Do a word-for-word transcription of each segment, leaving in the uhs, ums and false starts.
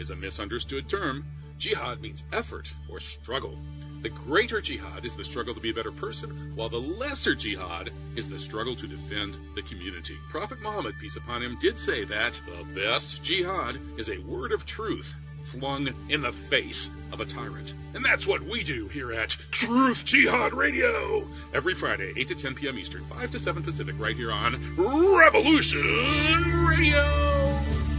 is a misunderstood term. Jihad means effort or struggle. The greater jihad is the struggle to be a better person, while the lesser jihad is the struggle to defend the community. Prophet Muhammad, peace upon him, did say that the best jihad is a word of truth flung in the face of a tyrant. And that's what we do here at Truth Jihad Radio. Every Friday, eight to ten p.m. Eastern, five to seven Pacific, right here on Revolution Radio.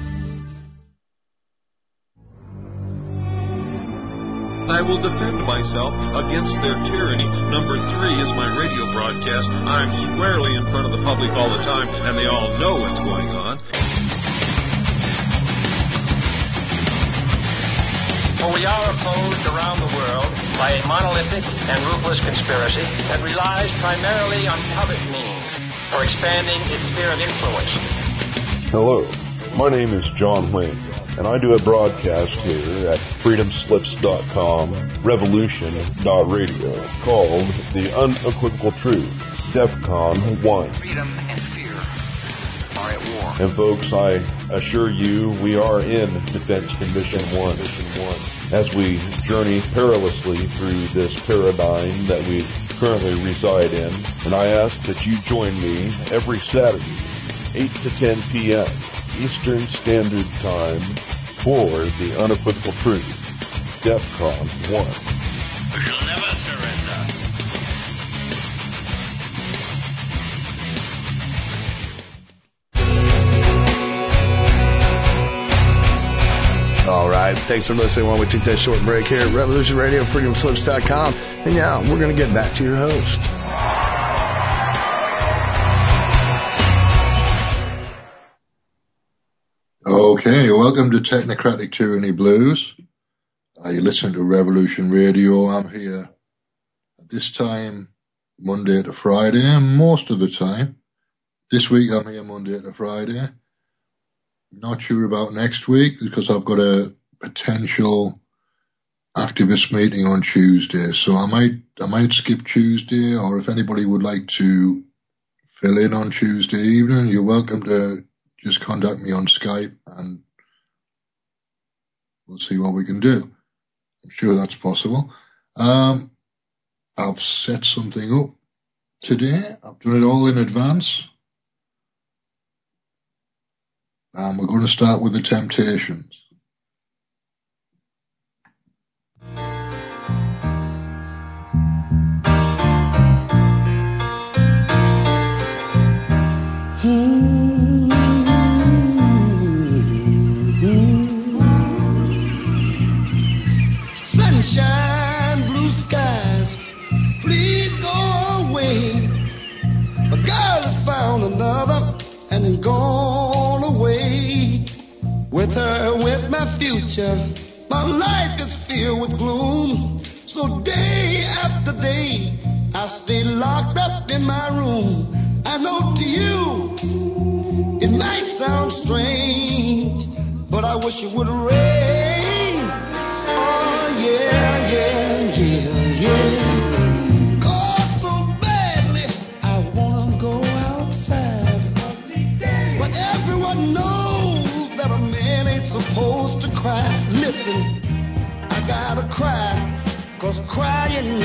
I will defend myself against their tyranny. Number three is my radio broadcast. I'm squarely in front of the public all the time, and they all know what's going on. For we are opposed around the world by a monolithic and ruthless conspiracy that relies primarily on covert means for expanding its sphere of influence. Hello, my name is John Wayne, and I do a broadcast here at freedom slips dot com, revolution dot radio, called The Unequivocal Truth, DEFCON one. Freedom and fear are at war. And folks, I assure you, we are in Defense Condition one, as we journey perilously through this paradigm that we currently reside in. And I ask that you join me every Saturday, eight to ten p.m. Eastern Standard Time, for The Unequivocal Truth, DEFCON one. We shall never surrender. All right, thanks for listening while we take that short break here at Revolution Radio, freedom slips dot com. And yeah, we're going to get back to your host. Okay, welcome to Technocratic Tyranny Blues. Uh, you listen to Revolution Radio. I'm here at this time, Monday to Friday, most of the time. This week I'm here Monday to Friday. Not sure about next week because I've got a potential activist meeting on Tuesday. So I might I might skip Tuesday, or if anybody would like to fill in on Tuesday evening, you're welcome to just contact me on Skype and we'll see what we can do. I'm sure that's possible. Um, I've set something up today. I've done it all in advance. And we're going to start with the Temptations. Sunshine, blue skies, please go away. A girl has found another and is gone away. With her, with my future, my life is filled with gloom. So day after day, I stay locked up in my room. I know to you, it might sound strange, but I wish it would rain. Oh yeah, yeah, yeah, yeah. Cause so badly, I wanna go outside. But everyone knows that a man ain't supposed to cry. Listen, I gotta cry, cause crying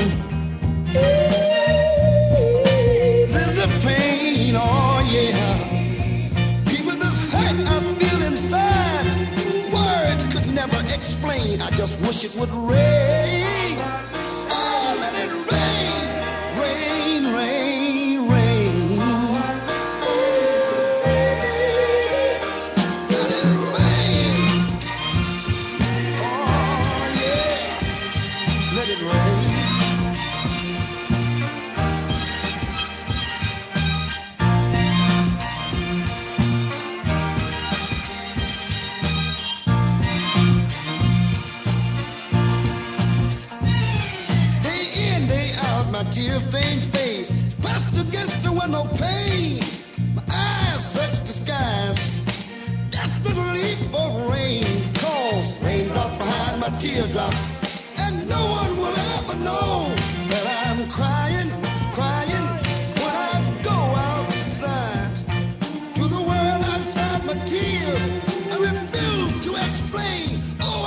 eases the pain, oh yeah. People, this hurt I feel inside, words could never explain. I just wish it would rain. Oh, let it rain, rain, rain, rain. Let it rain. Oh yeah, let it rain. Tear-stained face pressed against the window pane. My eyes search the skies, desperately for rain. Cause raindrops behind my teardrop, and no one will ever know that I'm crying, crying when I go outside. To the world outside my tears, I refuse to explain. Oh,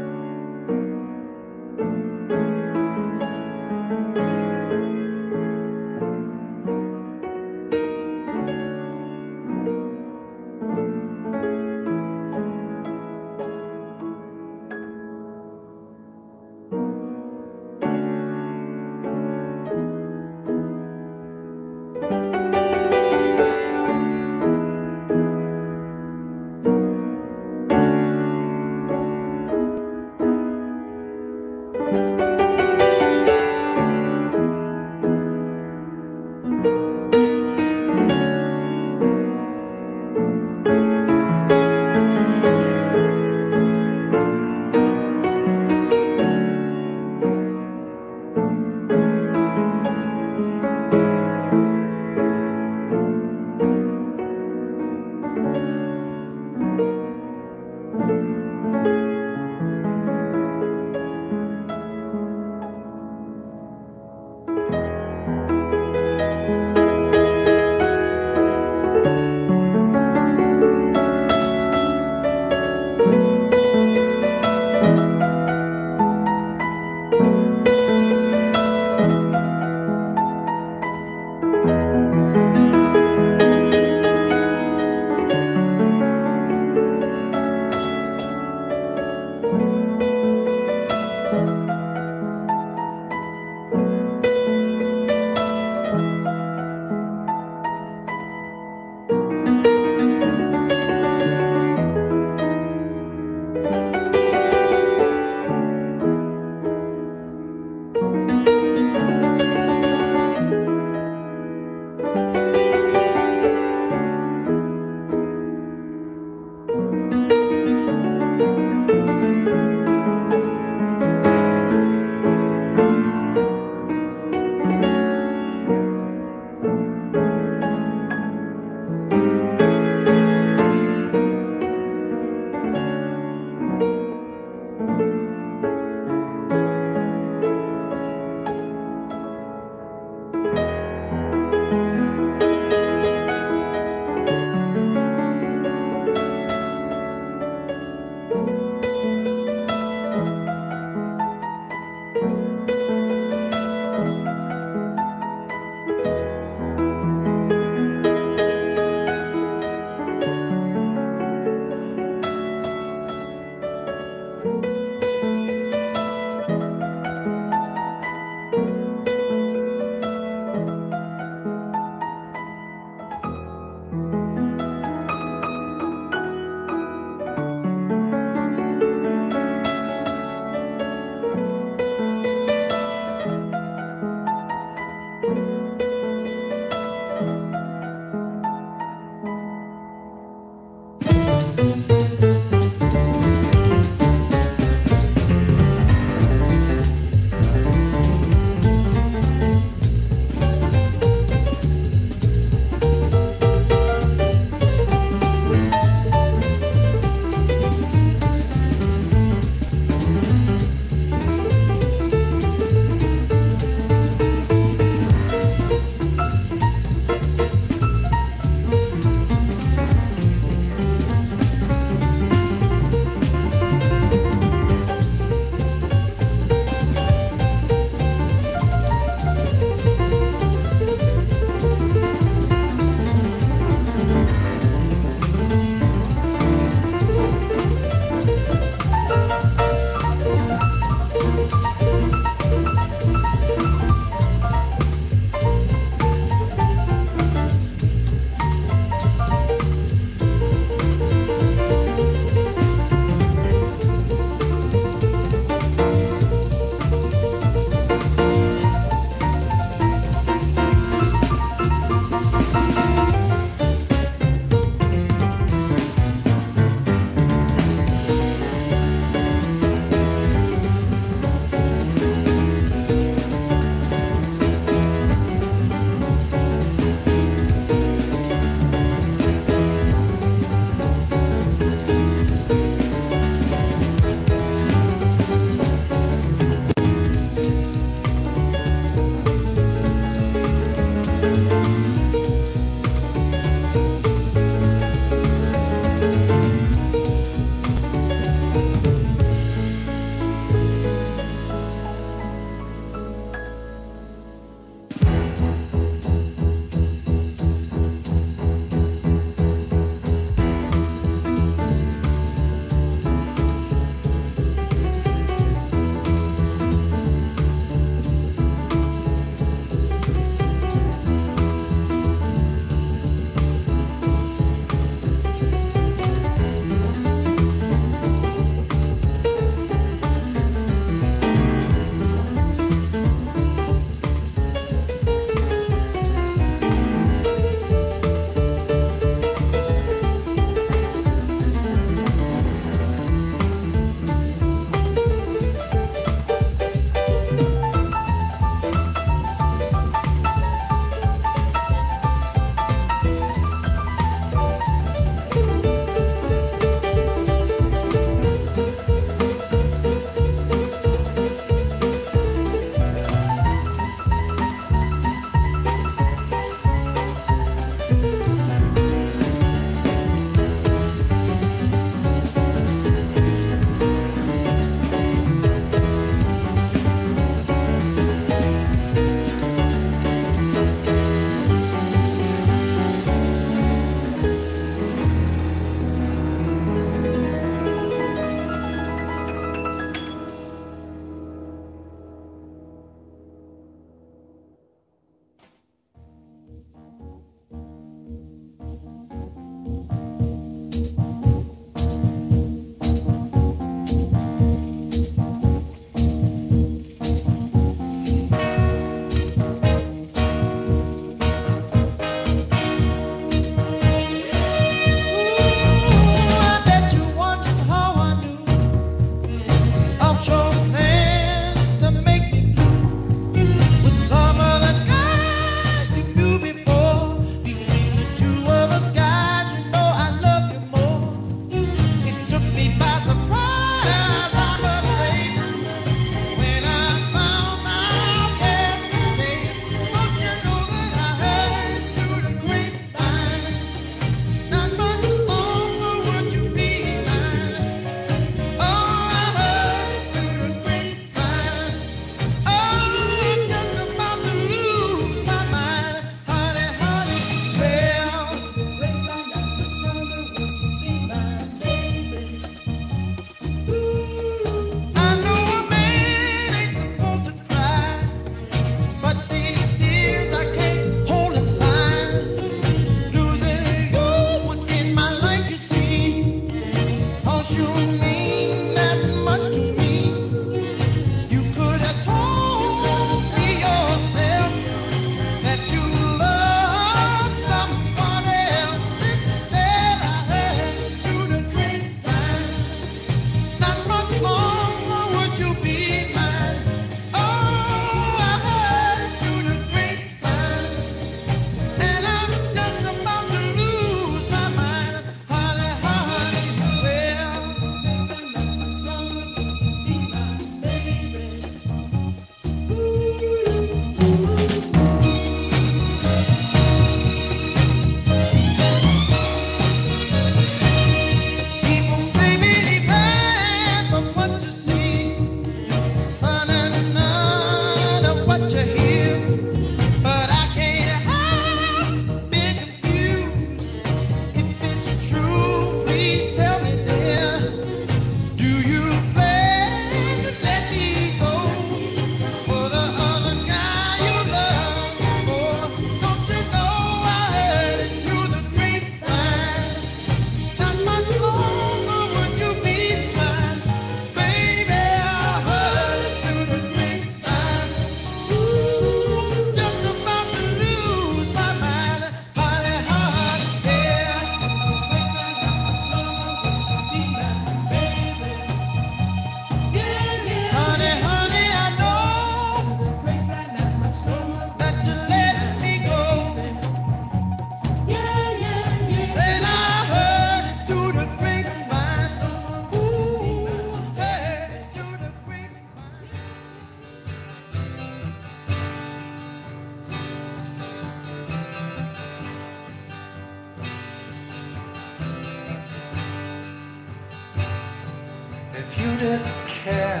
didn't care.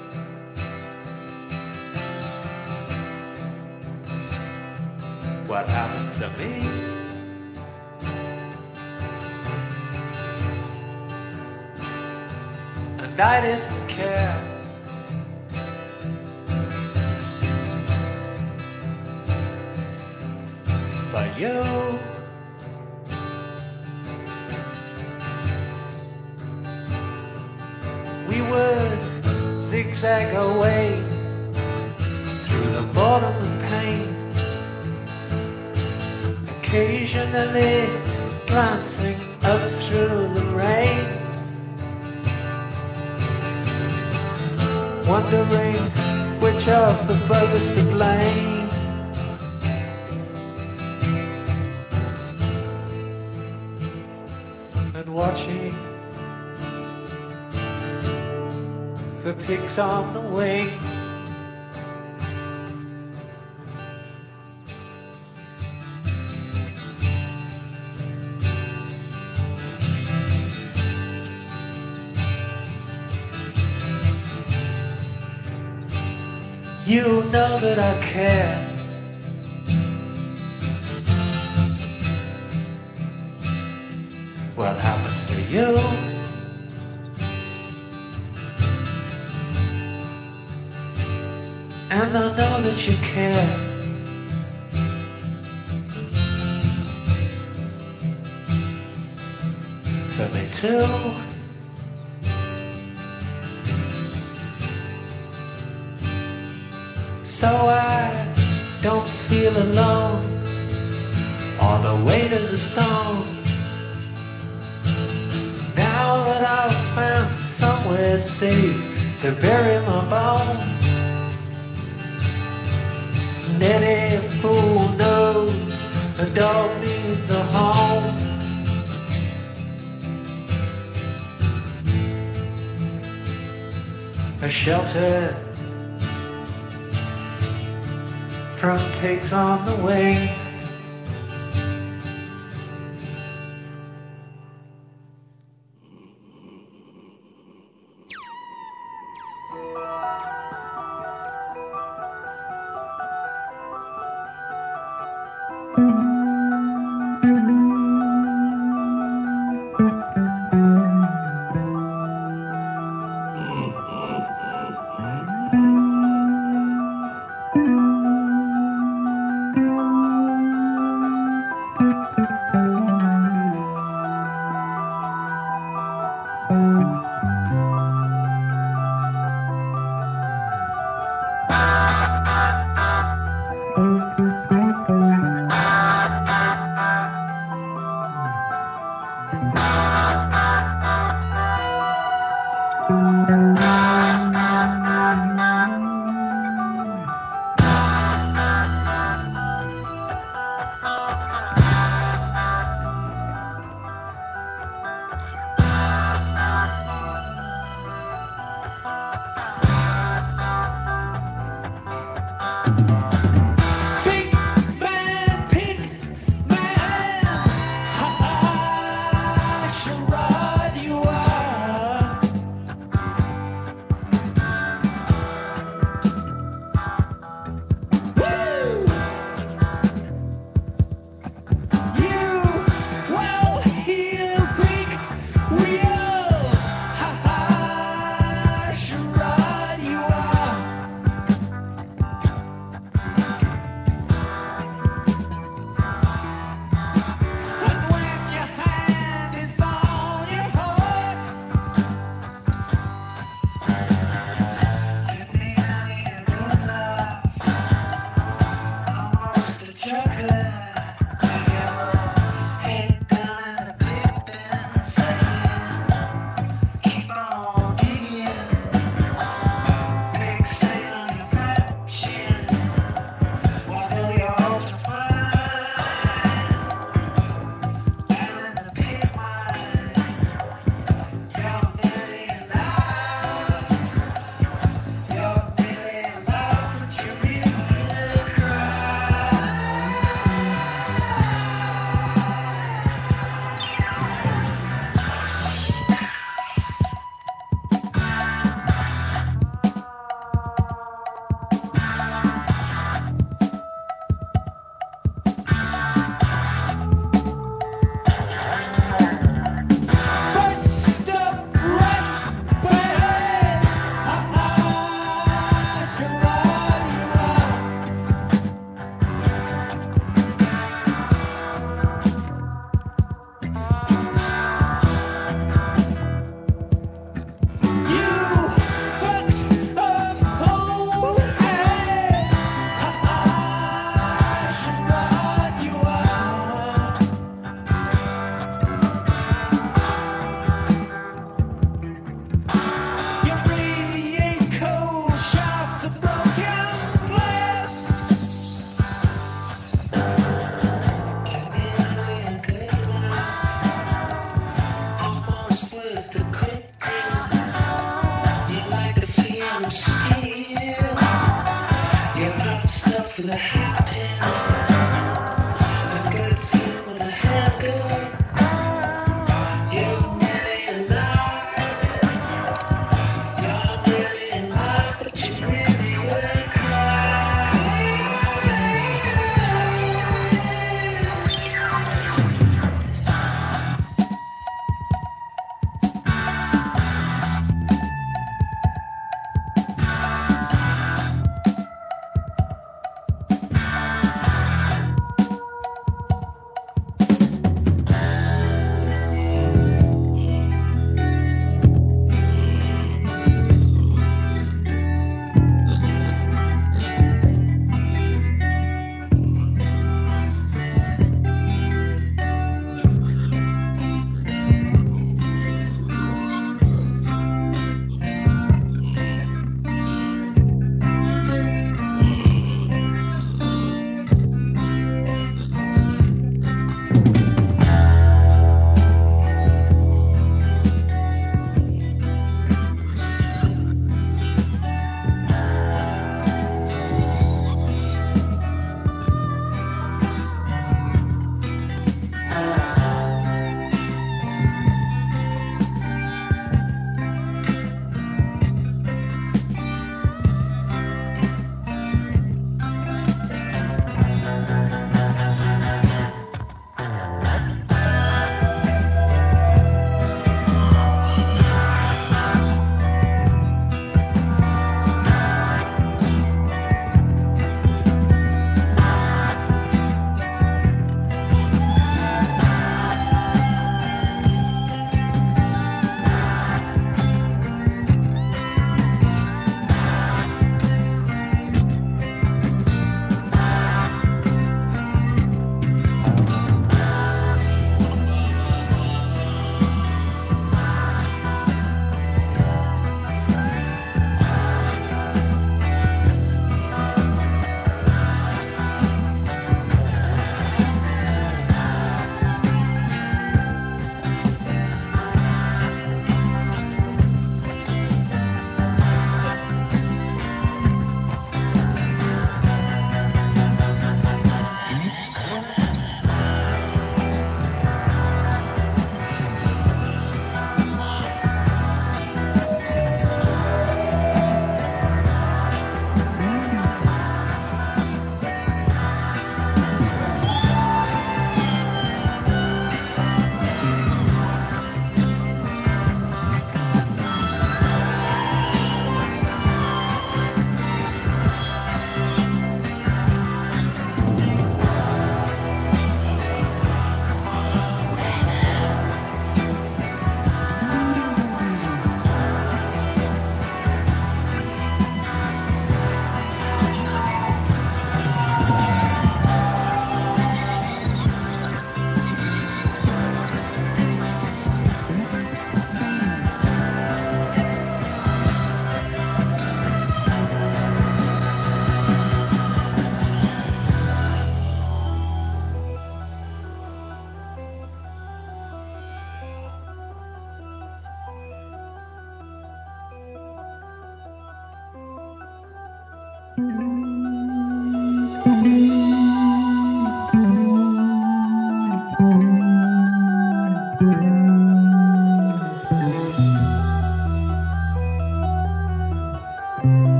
What happened to me? And I didn't care. But you, we would zigzag away through the boredom and pain, occasionally glancing up through the rain, wondering which of the brothers to blame. And watching the pigs on the wing. You know that I care. What happens to you? And I know that you care. For me too. So I don't feel alone on the way to the stone. Now that I've found somewhere safe to bury my bones, and any fool knows a dog needs a home. A shelter from pigs on the wing.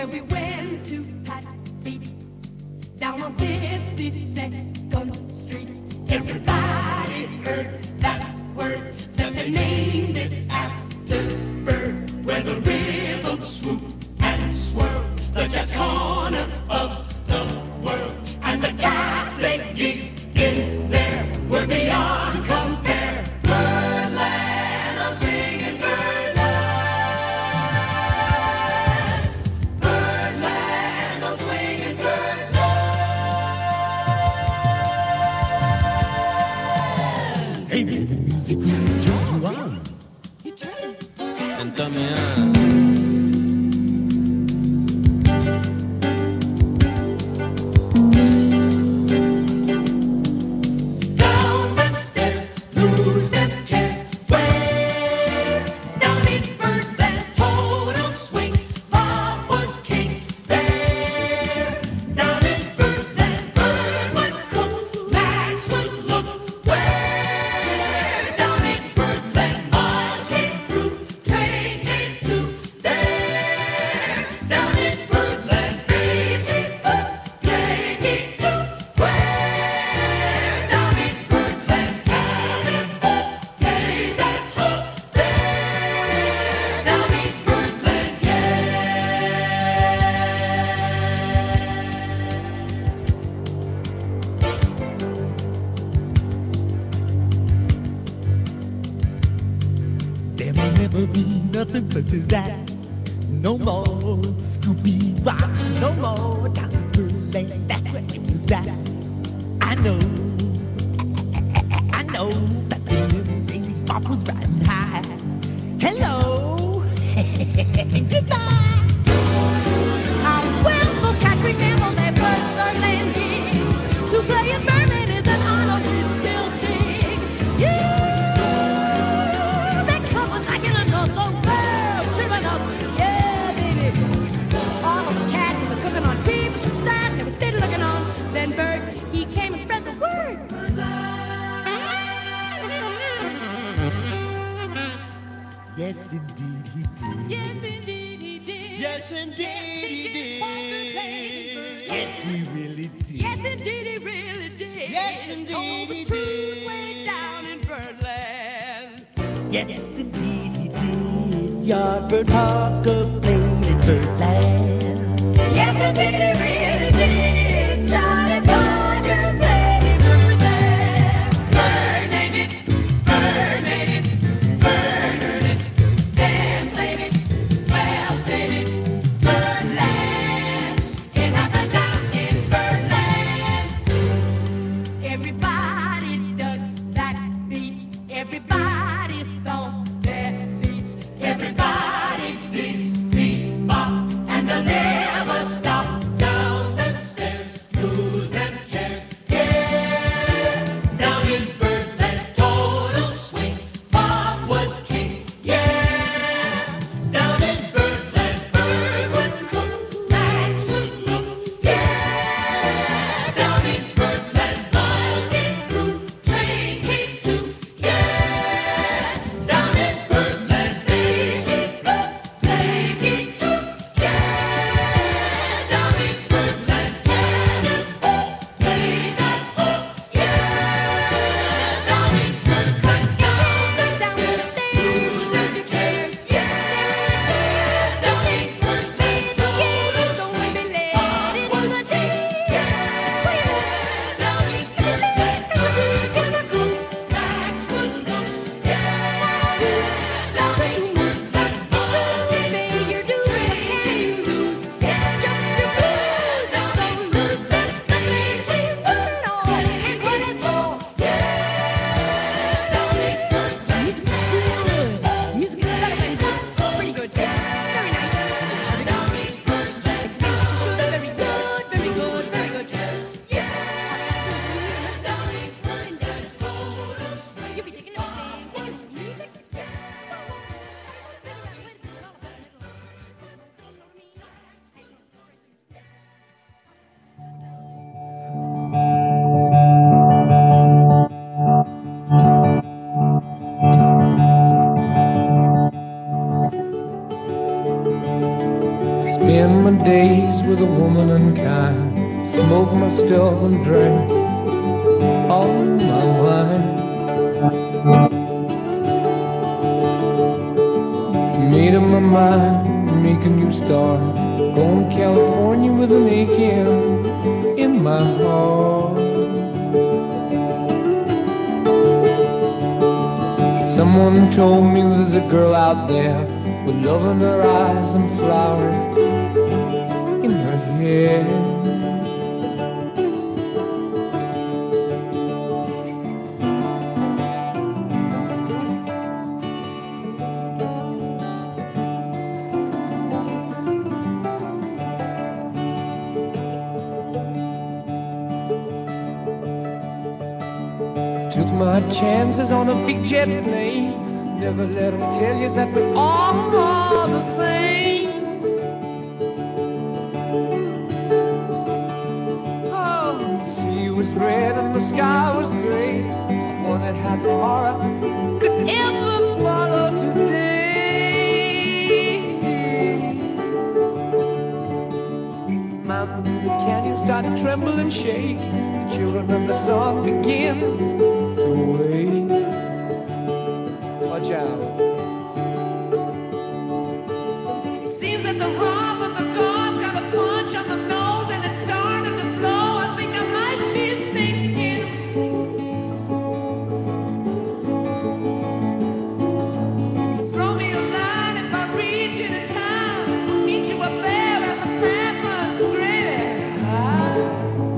where we went to Pat Beat down on fifty-second Street. Everybody heard that word, that they named it after Bird, where the rhythm swooped and swirled, the jazz corner of the world, and the guys they gigged in there were beyond compare. Birdland, I'm singing Birdland. Birdland, I'm swinging Birdland. Hey, baby, the music turns you on. You turn. Cántame a... Everybody beats, beat, bop, and they'll never stop. Spend my days with a woman unkind, smoke my stuff and drink all my wine. Made up my mind, make a new start, going to California with an aching in my heart. Someone told me there's a girl out there with love in her eyes and flowers in her hair. Took my chances on a big jet plane. Never let them tell you that we're all the same. Oh, the sea was red and the sky was gray. Wondered how tomorrow could ever follow today. Mountains and the canyons started to tremble and shake. The children of the sun began to wake. Watch out. It seems that the rock of the dawn's got a punch on the nose and it's starting to flow. I think I might be sinking. Throw me a line if I reach you in time. I'll meet you up there at the path runs straight and high.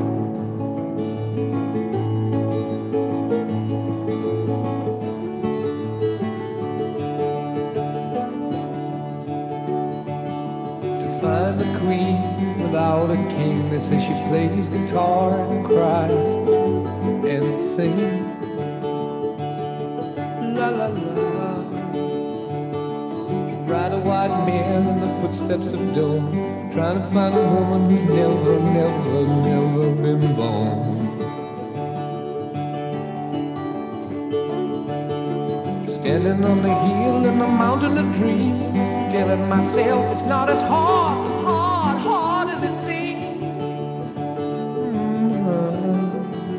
Find the queen without a king. They say she plays guitar and cries and sings. La la la. Ride a white mare in the footsteps of dawn, trying to find a woman who's never, never, never been born. Standing on the hill in the mountain of dreams, telling myself it's not as hard, hard, hard as it seems. Mm-hmm.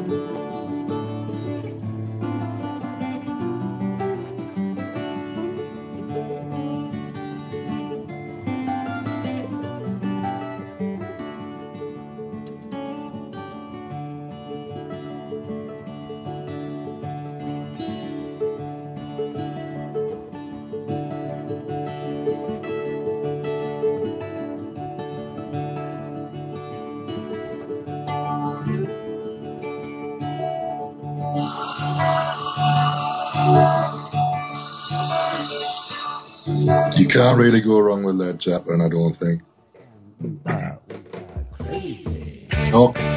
You can't really go wrong with Led Zeppelin, I don't think. Okay.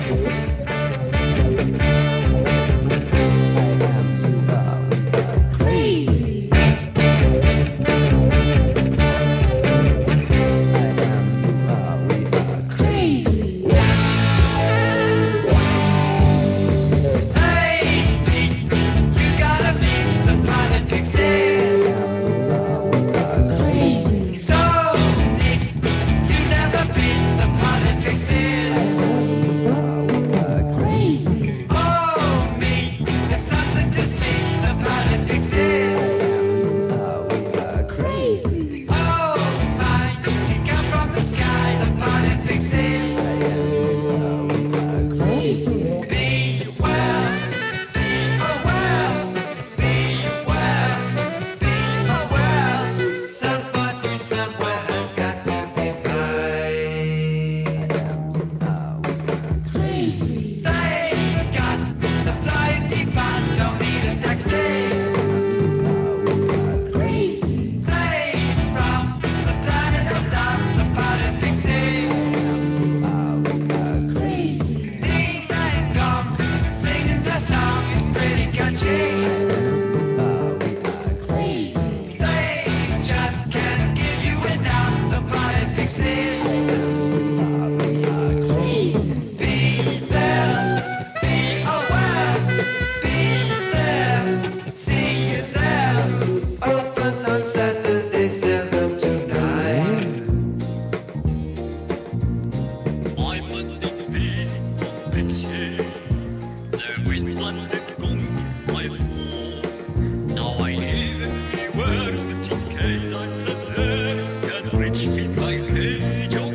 rich people I hate your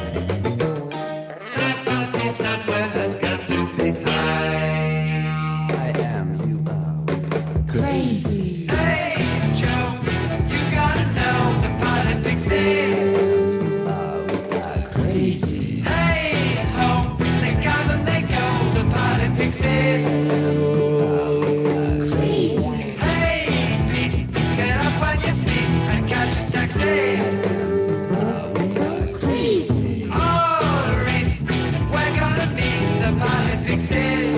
sympathy somewhere has got to be high. I am you are crazy. Hey Joe, you gotta know the politics is Crazy. hey ho, they come and they go, the politics is Crazy. hey Pete, get up on your feet and catch a taxi. Crazy. All right, we're gonna meet the politics is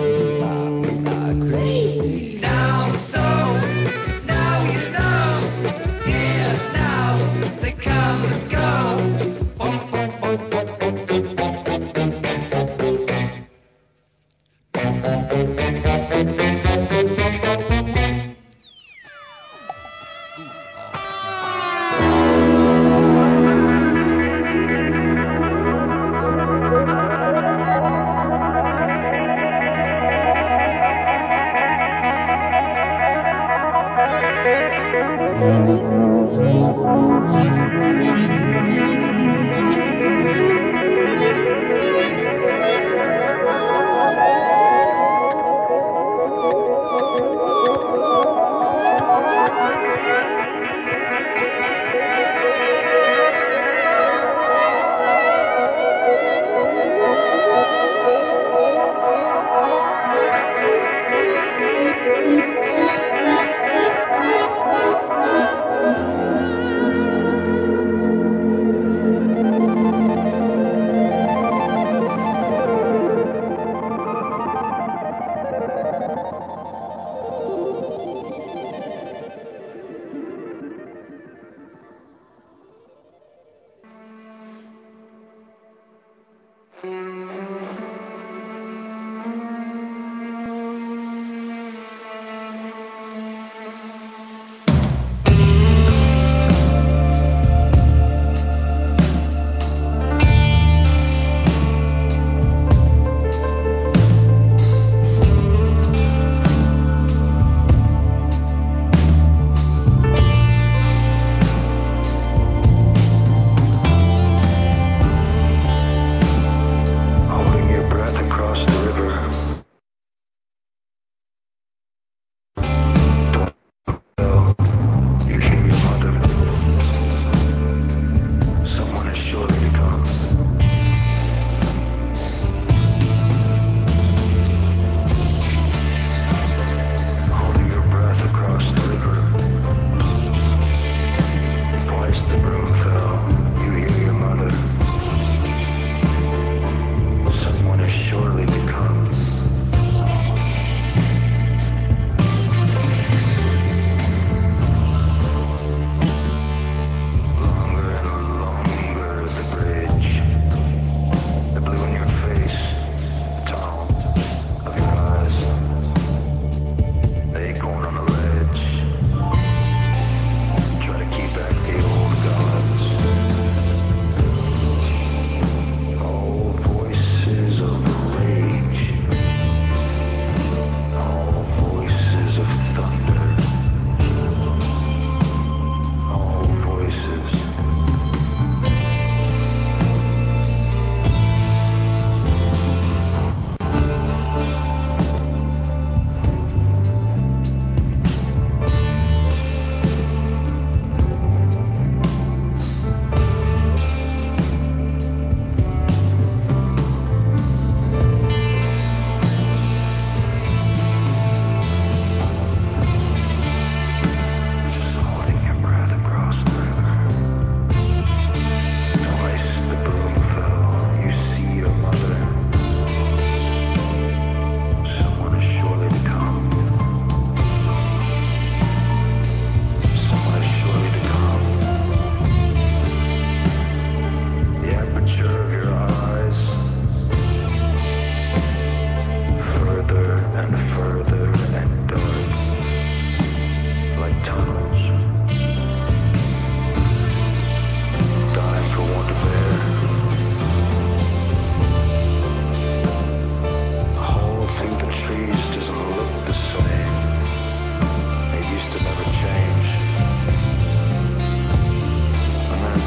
Crazy. now, so now you know, yeah, now they come and go. Oh, oh, oh, oh,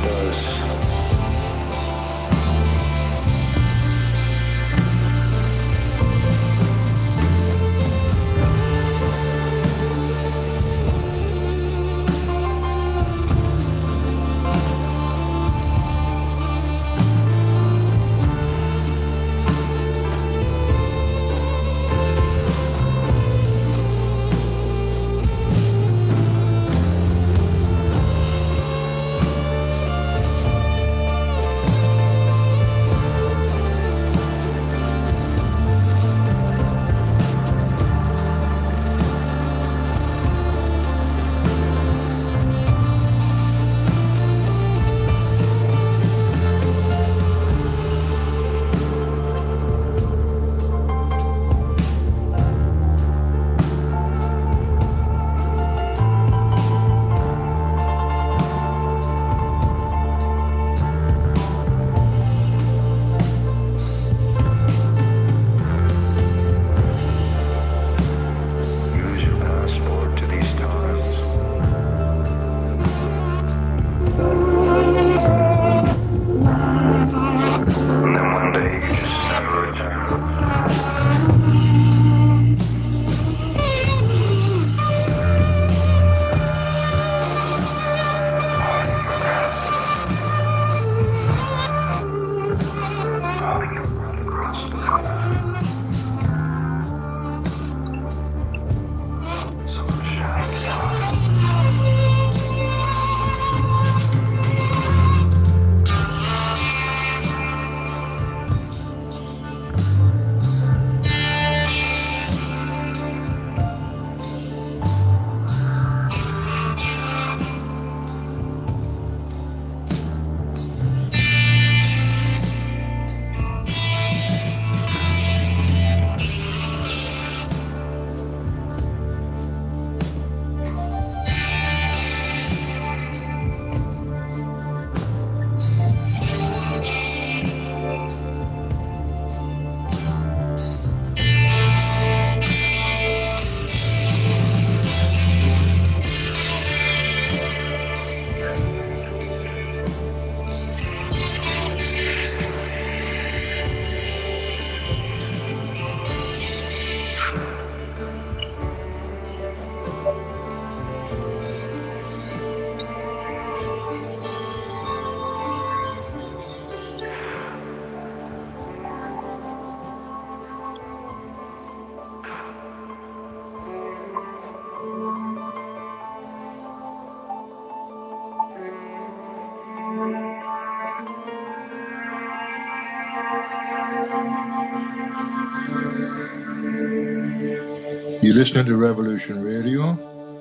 You're listening to Revolution Radio.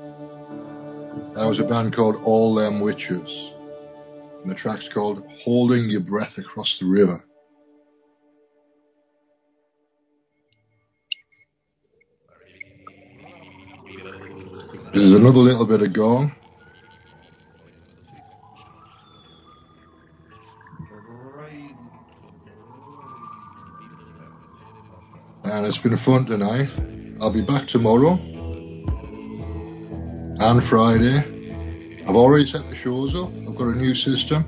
That was a band called All Them Witches. And the track's called Holding Your Breath Across the River. This is another little bit of gong. And it's been fun tonight. I'll be back tomorrow and Friday. I've already set the shows up. I've got a new system.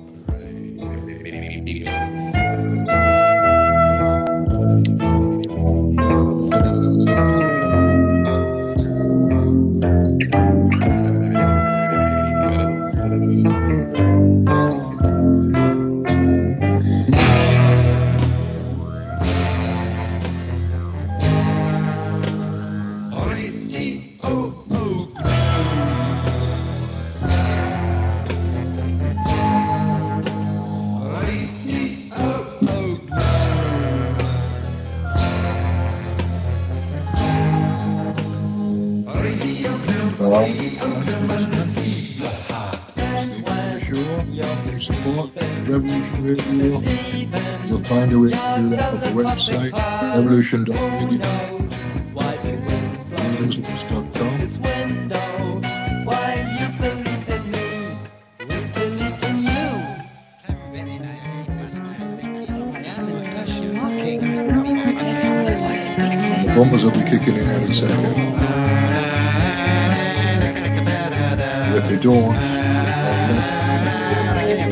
Revolution dot radio, freedomslips dot com. The bumpers will be kicking in any second. If they don't,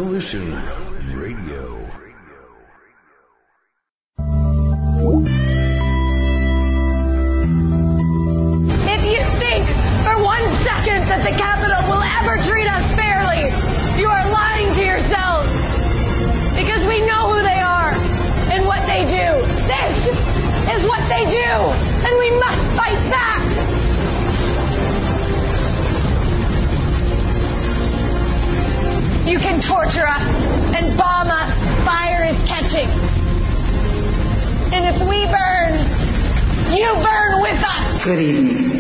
Revolution Radio. If you think for one second that the Capitol will ever treat us fairly, you are lying to yourselves. Because we know who they are and what they do. This is what they do, and we must fight back. You can torture us and bomb us. Fire is catching. And if we burn, you burn with us. Good evening.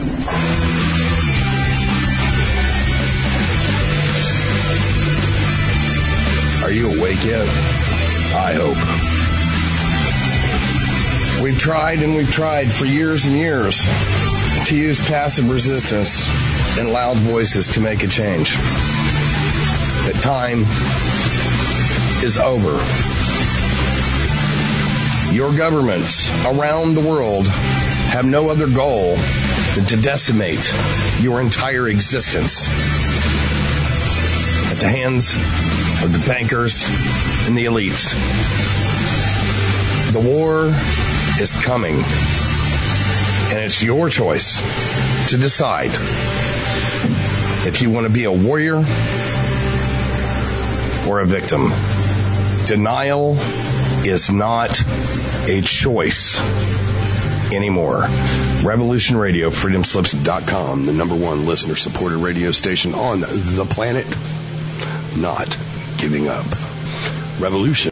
Are you awake yet? I hope. We've tried and we've tried for years and years to use passive resistance and loud voices to make a change. But time is over. Your governments around the world have no other goal than to decimate your entire existence at the hands of the bankers and the elites. The war is coming, and it's your choice to decide if you want to be a warrior or a victim. Denial is not a choice anymore. Revolution Radio, freedom slips dot com, the number one listener-supported radio station on the planet. Not giving up. Revolution.